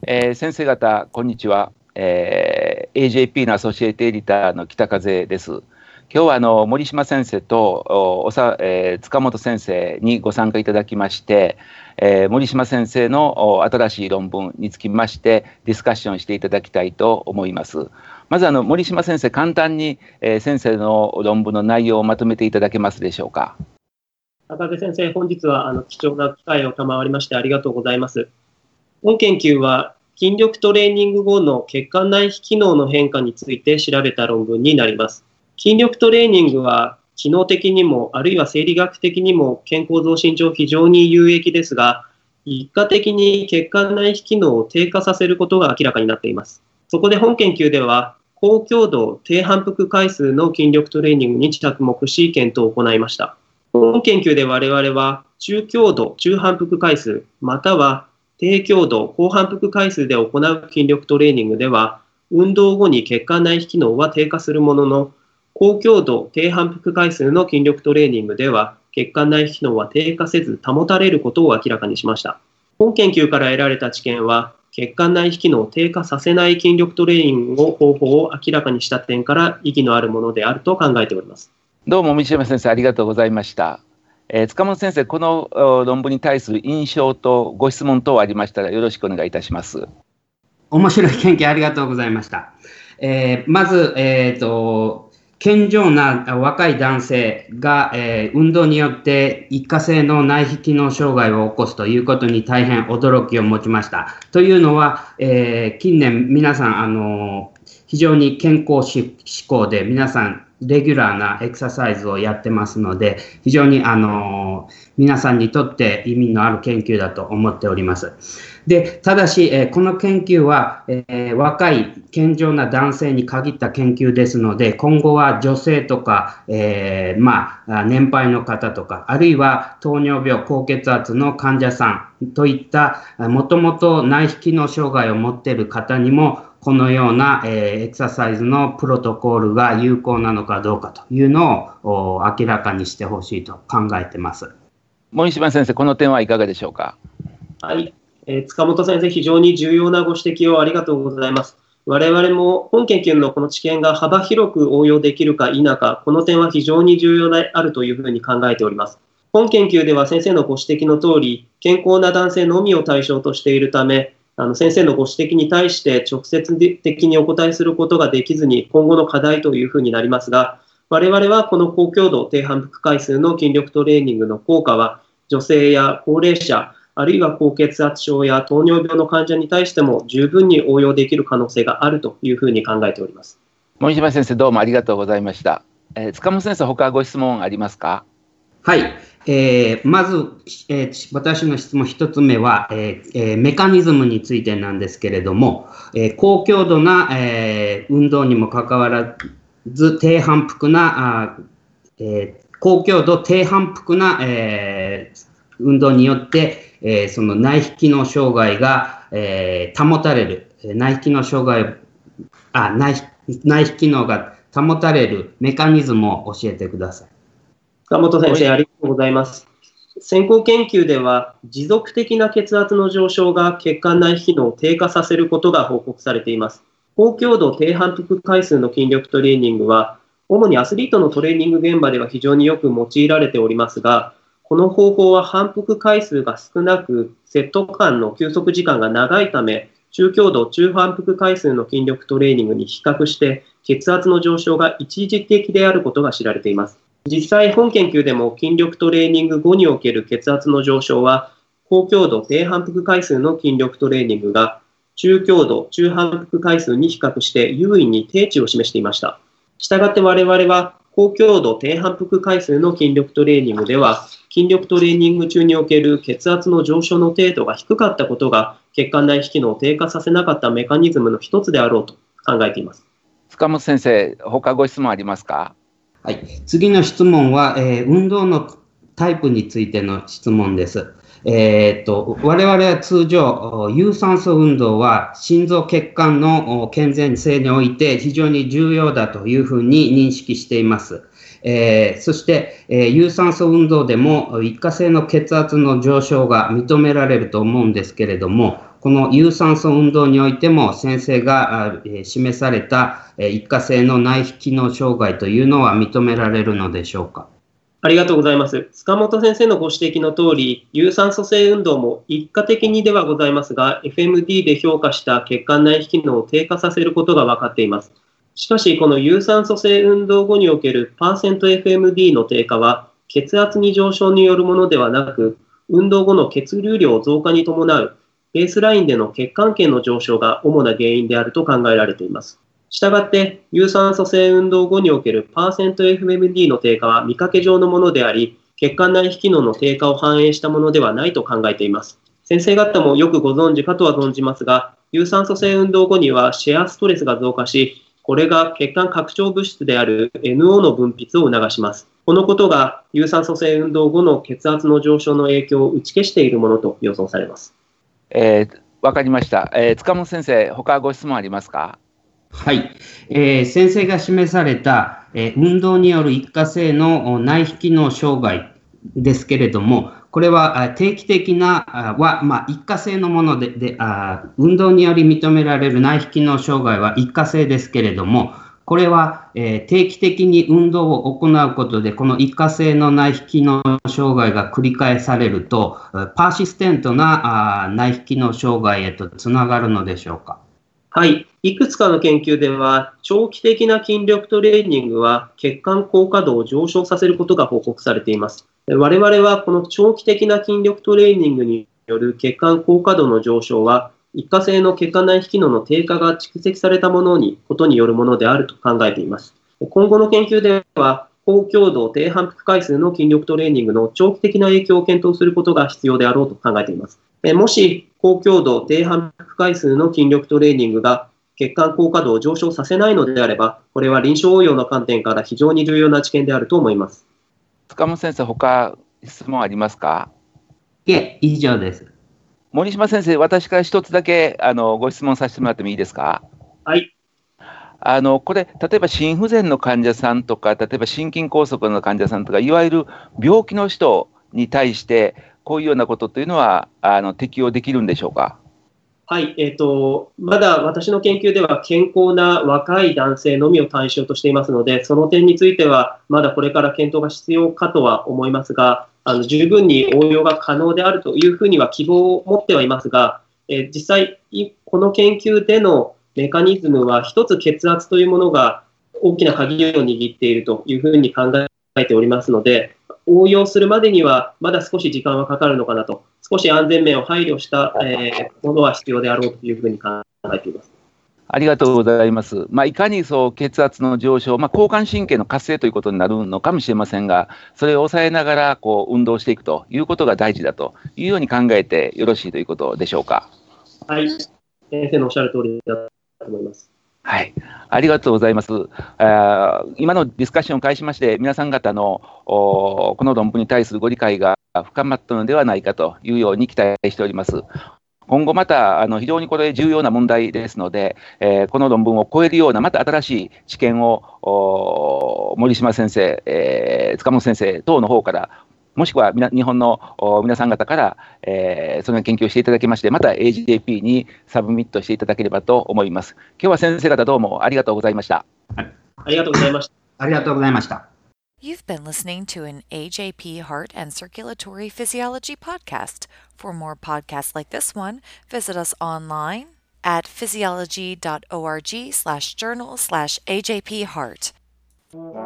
先生方、こんにちは。AJP のアソシエイトエディターの北風です。今日は森島先生と塚本先生にご参加いただきまして、森島先生の新しい論文につきましてディスカッションしていただきたいと思います。まず森島先生、簡単に、先生の論文の内容をまとめていただけますでしょうか。 高木先生、本日は貴重な機会を賜りましてありがとうございます。本研究は筋力トレーニング後の血管内皮機能の変化について調べた論文になります。筋力トレーニングは機能的にもあるいは生理学的にも健康増進上非常に有益ですが、一過的に血管内皮機能を低下させることが明らかになっています。そこで本研究では高強度低反復回数の筋力トレーニングに着目し検討を行いました。本研究で我々は中強度中反復回数または低強度高反復回数で行う筋力トレーニングでは運動後に血管内皮機能は低下するものの、高強度低反復回数の筋力トレーニングでは血管内皮機能は低下せず保たれることを明らかにしました。本研究から得られた知見は血管内皮機能を低下させない筋力トレーニングの方法を明らかにした点から意義のあるものであると考えております。 どうも三島先生、ありがとうございました。塚本先生、この論文に対する印象とご質問等ありましたらよろしくお願いいたします。 面白い研究ありがとうございました。まず、健常な若い男性が、運動によって一過性の内皮機能障害を起こすということに大変驚きを持ちました。というのは、近年皆さん非常に健康志向で皆さんレギュラーなエクササイズをやってますので、非常に皆さんにとって意味のある研究だと思っております。で、ただし、この研究は、若い健常な男性に限った研究ですので、今後は女性とか、年配の方とか、あるいは糖尿病、高血圧の患者さんといったもともと内皮機能障害を持っている方にもこのような、エクササイズのプロトコールが有効なのかどうかというのを明らかにしてほしいと考えています。 森島先生、この点はいかがでしょうか。 はい、塚本先生、非常に重要なご指摘をありがとうございます。我々も本研究のこの知見が幅広く応用できるか否か、この点は非常に重要であるというふうに考えております。本研究では先生のご指摘の通り、健康な男性のみを対象としているため、先生のご指摘に対して直接的にお答えすることができずに今後の課題というふうになりますが、我々はこの高強度低反復回数の筋力トレーニングの効果は女性や高齢者、あるいは高血圧症や糖尿病の患者に対しても十分に応用できる可能性があるというふうに考えております。 森島先生、どうもありがとうございました。塚本先生、他ご質問ありますか。 はい、まず、私の質問1つ目は、メカニズムについてなんですけれども、高強度な、運動にもかかわらず低反復な高強度低反復な、運動によって、その内皮機能障害が、保たれる内皮機能障害内皮機能が保たれるメカニズムを教えてください。 塚本先生、ありがとうございます。先行研究では、持続的な血圧の上昇が血管内皮機能を低下させることが報告されています。高強度低反復回数の筋力トレーニングは、主にアスリートのトレーニング現場では非常によく用いられておりますが、この方法は反復回数が少なく、セット間の休息時間が長いため、中強度中反復回数の筋力トレーニングに比較して、血圧の上昇が一時的であることが知られています。実際、本研究でも筋力トレーニング後における血圧の上昇は、高強度低反復回数の筋力トレーニングが中強度中反復回数に比較して優位に低値を示していました。したがって我々は高強度低反復回数の筋力トレーニングでは、筋力トレーニング中における血圧の上昇の程度が低かったことが血管内皮機能を低下させなかったメカニズムの一つであろうと考えています。 塚本先生、他ご質問ありますか。 はい、次の質問は、運動のタイプについての質問です。我々は通常、有酸素運動は心臓血管の健全性において非常に重要だというふうに認識しています。そして、有酸素運動でも一過性の血圧の上昇が認められると思うんですけれども、 この有酸素運動においても先生が示された一過性の内皮機能障害というのは認められるのでしょうか。 ありがとうございます。塚本先生のご指摘の通り、有酸素性運動も一過的にではございますが、FMD で評価した血管内皮機能を低下させることが分かっています。しかし、この有酸素性運動後における %FMD の低下は、血圧に上昇によるものではなく、運動後の血流量増加に伴うベースラインでの血管圏の上昇が主な原因であると考えられています。したがって、有酸素性運動後における %FMD の低下は見かけ上のものであり、血管内皮機能の低下を反映したものではないと考えています。先生方もよくご存知かとは存じますが、有酸素性運動後にはシェアストレスが増加し、これが血管拡張物質である NO の分泌を促します。このことが有酸素性運動後の血圧の上昇の影響を打ち消しているものと予想されます。 わかりました。塚本先生、他ご質問ありますか？ はい、先生が示された、運動による一過性の内皮機能障害ですけれども、これは定期的な一過性のもので、運動により認められる内皮機能障害は一過性ですけれども、これは、定期的に運動を行うことで、この一過性の内皮機能障害が繰り返されると、パーシステントな内皮機能障害へとつながるのでしょうか。 はい。いくつかの研究では、長期的な筋力トレーニングは血管高架度を上昇させることが報告されています。我々はこの長期的な筋力トレーニングによる血管高架度の上昇は、一過性の血管内皮機能の低下が蓄積されたことによるものであると考えています。今後の研究では、高強度低反復回数の筋力トレーニングの長期的な影響を検討することが必要であろうと考えています。もし高強度低反復回数の筋力トレーニングが血管高架度を上昇させないのであれば、これは臨床応用の観点から非常に重要な知見であると思います。 塚本先生、他質問ありますか？ いえ、以上です。 森島先生、私から一つだけご質問させてもらってもいいですか？ はい。 これ、例えば心不全の患者さんとか、例えば心筋梗塞の患者さんとか、いわゆる病気の人に対して、こういうようなことというのは適用できるんでしょうか？ はい。まだ私の研究では健康な若い男性のみを対象としていますので、その点については、まだこれから検討が必要かとは思いますが、十分に応用が可能であるというふうには希望を持ってはいますが、実際、この研究でのメカニズムは、一つ血圧というものが大きな鍵を握っているというふうに考えておりますので、応用するまでにはまだ少し時間はかかるのかなと、少し安全面を配慮した、ものは必要であろうというふうに考えています。 ありがとうございます。いかに血圧の上昇、交感神経の活性ということになるのかもしれませんが、それを抑えながら運動していくということが大事だというように考えてよろしいということでしょうか。 はい、先生のおっしゃる通りだと思います。 はい、ありがとうございます。今のディスカッションを介しまして、皆さん方のこの論文に対するご理解が深まったのではないかというように期待しております。今後また非常にこれ重要な問題ですので、この論文を超えるようなまた新しい知見を森島先生、塚本先生等の方から、もしくは日本の皆さん方から、その研究をしていただきまして、また AJP にサブミットしていただければと思います。今日は先生方どうもありがとうございました。 ありがとうございました。 ありがとうございました。 You've been listening to an AJP Heart and Circulatory Physiology podcast. For more podcasts like this one, visit us online at physiology.org/journal/AJP Heart.